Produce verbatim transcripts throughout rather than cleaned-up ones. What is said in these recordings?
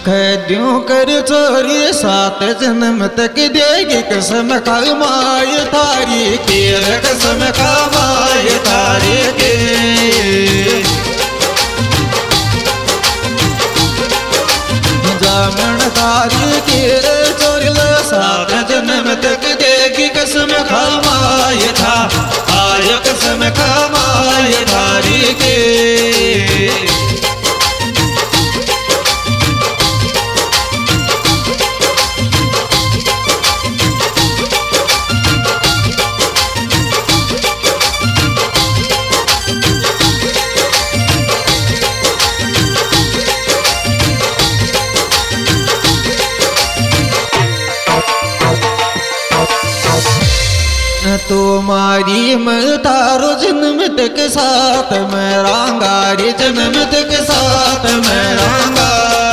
खैदियों कर चोरी सात जन्म तक देगी कसम कमाई थारी के कसम कमाई थारी के जामन थारी के चोरी सात जन्म तक देगी कसम कमाई था आय कसम कमाई थारी के तुम्हारी मैं तारो जन्म तक साथ में रांगारी जन्म तक साथ में रांगा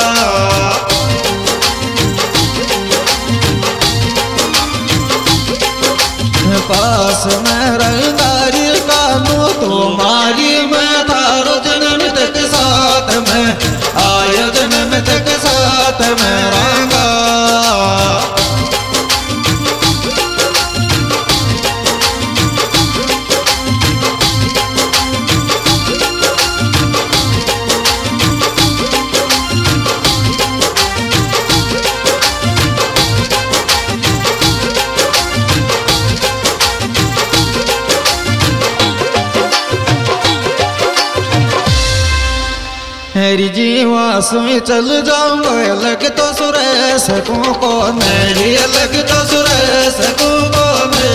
पास में रंगारी कानू तुम्हारी मैं तारो जन्म तक साथ में आय जन्म तक साथ में रांगा मेरी जीवा सुई चल जाऊंगा अलग तो सुरेश को को मेरी अलग तो सुरेश को को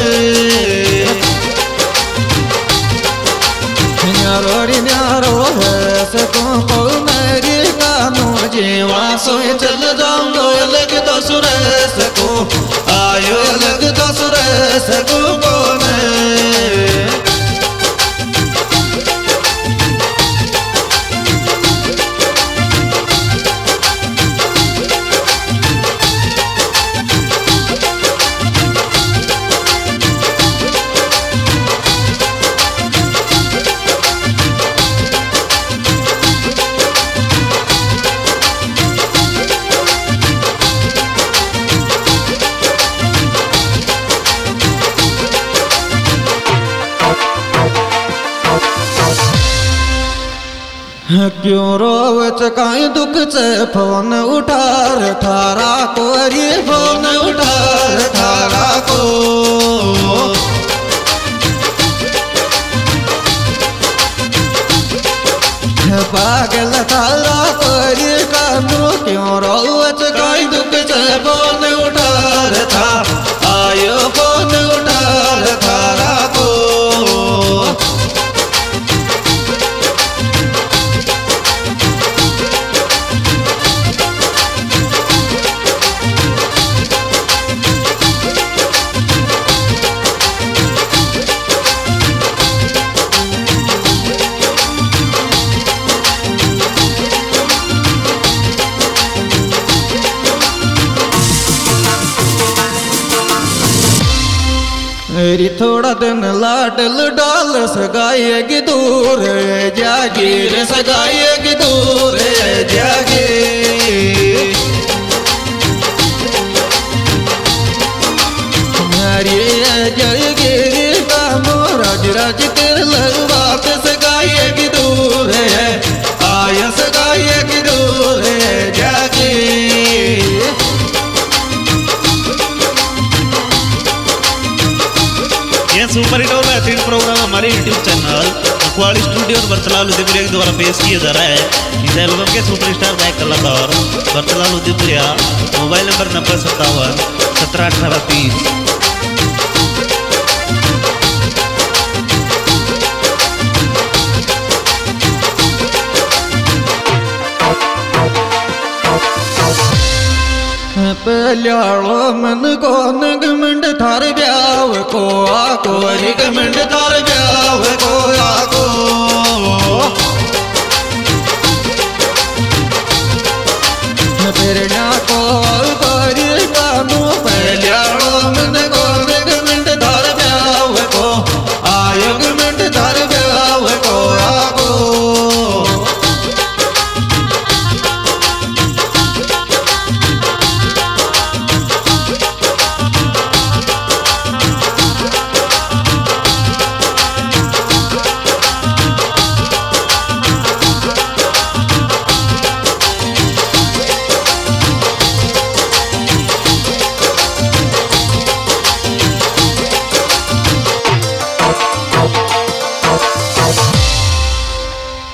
न्यारो न्यारो है को को मेरी कानू जीवा सुई चल जाऊंगा अलग तो सुरेश को आयो अलग तो सुरेश को को क्यों रोवच काई दुख से फोन उठार थारा को अरे फोन उठार थारा को पागल थारा को अरे कानू क्यों रोवच काई दुख से फोन उठार था आयो फोन उठार थारा को मेरी थोड़ा दिन लाडल डाल सगाएगी दूर जागीर सगाएगी दूर जागे नारी जाएगी कामो राज राज कर लगवात सगाएगी दूर आय सगाएगी दूर जागे सुपर हिट और बेहतरीन प्रोग्राम हमारे यूट्यूब चैनल कुआड़ी स्टूडियो और बरतलाल उदयपुरिया के द्वारा पेश किया जा रहा है। इस एल्बम के सुपरस्टार गायक कलाकार बरतलाल उदयपुरिया। मोबाइल नंबर नब्बे सत्तावन सत्रह अठारह तीस। पल्यालो मन को नगमंड थार ब्याव को आको रिगमंड थार ब्याव को आको प्रेरणा को करी कानू पल्यालो मन को नगमंड थार ब्याव को आयोग मंड थार ब्याव को आको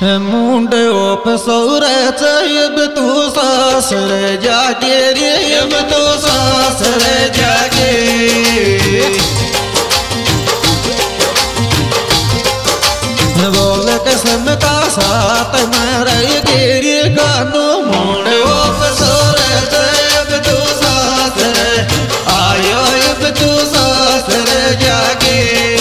मुंड ओप सौरे अब तू सासर जागे रे अब तू सासर जागे बोल कसम का साथ मारा गिरी गानो मुंड ओप सौरे अब तू सासर आयो अब तू सासर जागे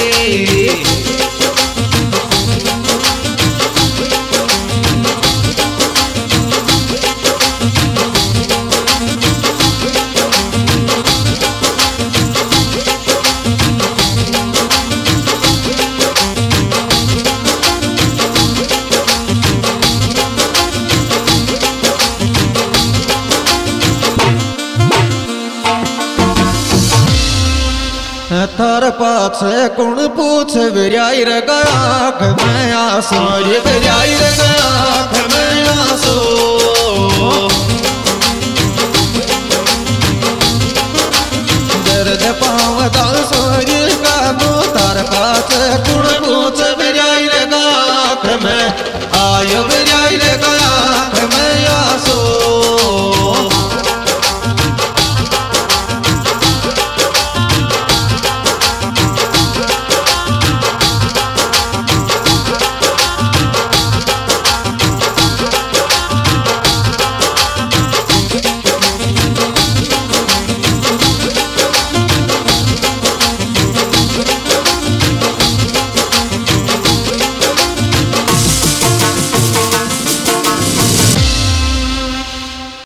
थर पाछे कुण पूछ विराई रे गया मैं आसो ये विराई रे गया मैं आसो